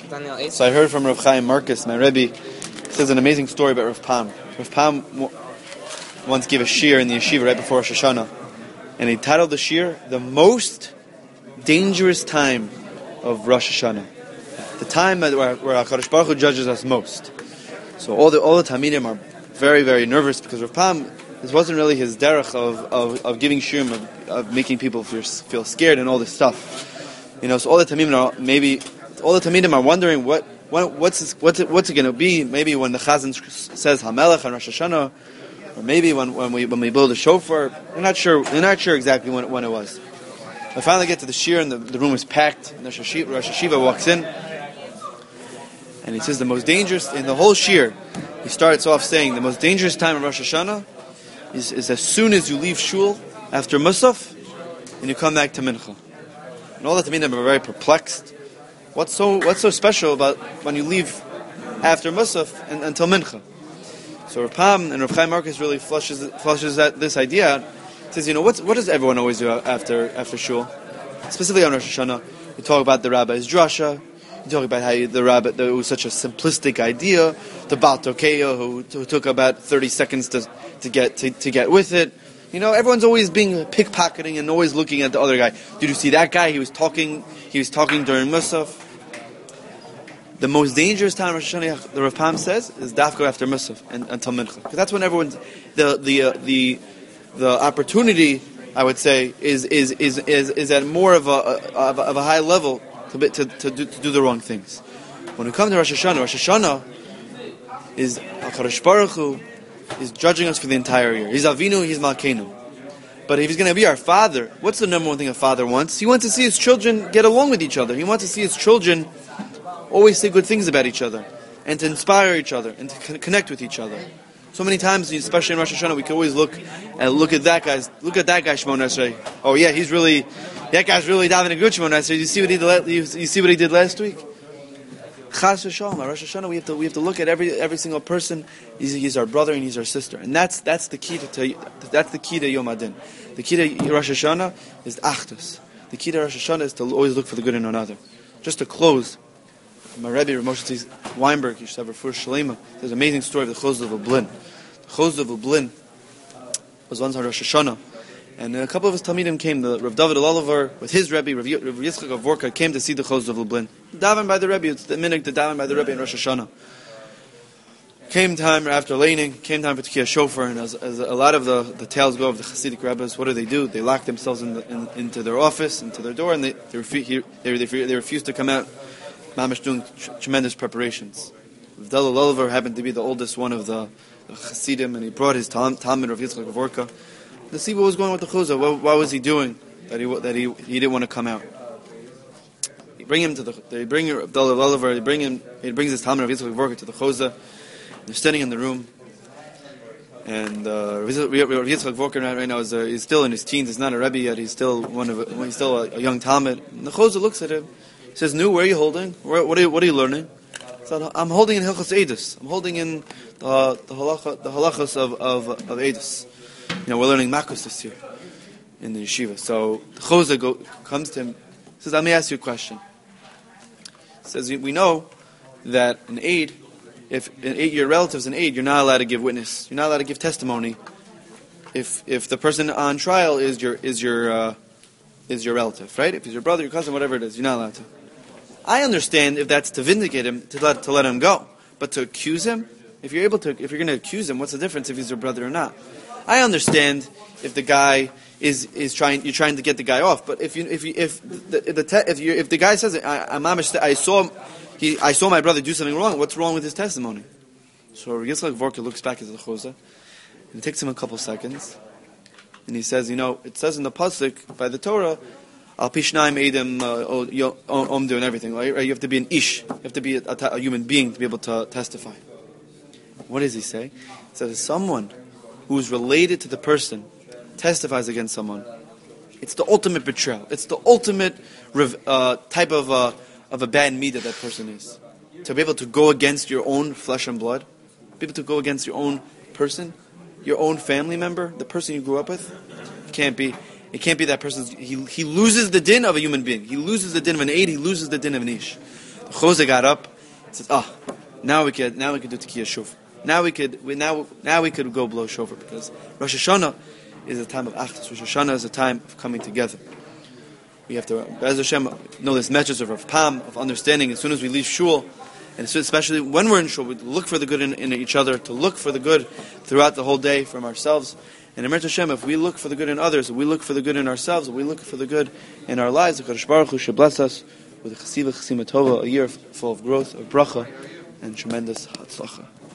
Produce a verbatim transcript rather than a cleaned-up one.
So I heard from Rav Chaim Marcus, my Rebbe, he says an amazing story about Rav Pam. Rav Pam w- once gave a shir in the yeshiva right before Rosh Hashanah, and he titled the shir, "The Most Dangerous Time of Rosh Hashanah." The time where, where HaKadosh Baruch Hu judges us most. So all the all the Talmidim are very, very nervous because Rav Pam, this wasn't really his derech of, of, of giving shirim, of, of making people feel, feel scared and all this stuff. You know, so all the Talmidim are maybe all the Talmidim are wondering what, what what's this, what's it, what's it going to be? Maybe when the Chazan says Hamelech on Rosh Hashanah, or maybe when, when we when we build a shofar. We're not sure. We're not sure exactly when when it was. I finally get to the shir and the, the room is packed. And Rosh Hashiva, Rosh Hashiva walks in, and he says the most dangerous in the whole shir. He starts off saying the most dangerous time of Rosh Hashanah is, is as soon as you leave shul after Musaf and you come back to Mincha. And all the Talmidim are very perplexed. What's so what's so special about when you leave after Musaf and, until Mincha? So Rav Pam and Rav Chaim Marcus really flushes flushes that this idea out. He says, you know, what's, what does everyone always do after after shul? Specifically on Rosh Hashanah, you talk about the rabbi's drasha. You talk about how you, the rabbi, there was such a simplistic idea. The Baal Tokeya, who, who took about thirty seconds to to get to, to get with it. You know, everyone's always being pickpocketing and always looking at the other guy. Did you see that guy? He was talking. He was talking during Musaf. The most dangerous time Rosh Hashanah, the Rav Pam says, is dafka after Musaf and until Mincha, because that's when everyone's the the uh, the the opportunity. I would say is is is is, is at more of a, of a of a high level to to to do, to do the wrong things. When we come to Rosh Hashanah, Rosh Hashanah is HaKadosh Baruch Hu is judging us for the entire year. He's Avinu, he's Malkeinu. But if he's going to be our father, what's the number one thing a father wants? He wants to see his children get along with each other. He wants to see his children always say good things about each other, and to inspire each other, and to con- connect with each other. So many times, especially in Rosh Hashanah, we can always look and look at that guy's look at that guy Shemon Esrei. Oh yeah, he's really that guy's really davening a good Shemon Esrei. You see what he did? You see what he did last week? Chas v'shalom. Rosh Hashanah, we have to we have to look at every every single person. He's, he's our brother and he's our sister, and that's that's the key to, to that's the key to Yom Adin. The key to Rosh Hashanah is achdus. The key to Rosh Hashanah is to always look for the good in another. Just to close. My Rebbe, Rav Moshe Weinberg, Yishav Rafur Shalema, there's an amazing story of the Chosed of Lublin. The Chosed of Lublin was once on Rosh Hashanah, and a couple of his Talmidim came. The Rav David Oliver, with his Rebbe, Rav Yitzchak of Vorka, came to see the Chosed of Lublin. Daven by the Rebbe, it's the minhag to daven by the Rebbe in Rosh Hashanah. Came time after laning, came time for Tekiyah Shofar, and as, as a lot of the, the tales go of the Hasidic rabbis, what do they do? They lock themselves in the, in, into their office, into their door, and they they, refu- they, they, they refuse to come out. Mamish doing tr- tremendous preparations. Avdallah Oliver happened to be the oldest one of the, the Hasidim, and he brought his Talmud of Yitzchak of Vorka to see what was going on with the Choseh. What, what was he doing that he that he he didn't want to come out? He bring him to the. They bring Avdallah Oliver. They bring him. He brings his Talmud of Yitzchak of Vorka to the Choseh. They're sitting in the room, and uh, Rav Yitzchak Vorka right now is uh, he's still in his teens. He's not a Rebbe yet. He's still one of a, he's still a, a young Talmud. And the Choseh looks at him. He says, "Nu, where are you holding? Where, what are you, what are you learning?" He said, "I'm holding in Hilchos Eidus. I'm holding in the the halacha, the halachas of of of Eidus. You know, we're learning Makos this year in the yeshiva." So the Choseh go, comes to him, says, "Let me ask you a question." He says, "We know that an aid, if an aid, your relative's an aid, you're not allowed to give witness. You're not allowed to give testimony. If if the person on trial is your is your uh, is your relative, right? If he's your brother, your cousin, whatever it is, you're not allowed to. I understand if that's to vindicate him, to let to let him go, but to accuse him, if you're able to, if you're going to accuse him, what's the difference if he's your brother or not? I understand if the guy is is trying, you're trying to get the guy off, but if you if you, if the, the te, if you if the guy says, I, I'm I saw he I saw my brother do something wrong, what's wrong with his testimony?" So Yitzchak Vorka looks back at the Choseh, and it takes him a couple seconds. And he says, you know, it says in the pasuk by the Torah, Al Pishnaim Eidim Omdu and everything. Right? You have to be an ish. You have to be a, a, a human being to be able to testify. What does he say? He says, if someone who is related to the person testifies against someone, it's the ultimate betrayal. It's the ultimate uh, type of uh, of a bad midah that person is. To be able to go against your own flesh and blood, be able to go against your own person, your own family member, the person you grew up with, it can't be. It can't be that person's. He he loses the din of a human being. He loses the din of an aid. He loses the din of an ish. The Chozeh got up and said, "Ah, oh, now we could now we could do Tekiyah Shuv. Now we could we now now we could go blow shofar because Rosh Hashanah is a time of Achdus. Rosh Hashanah is a time of coming together. We have to, Be'ez Hashem, know this message of Rav Pam, of understanding as soon as we leave shul, and especially when we're in shul, we look for the good in, in each other, to look for the good throughout the whole day from ourselves. And Emet Hashem, if we look for the good in others, if we look for the good in ourselves, if we look for the good in our lives, the Kadosh Baruch Hu should bless us with a chesiva chesima tova, a year full of growth, of bracha, and tremendous hatzlacha.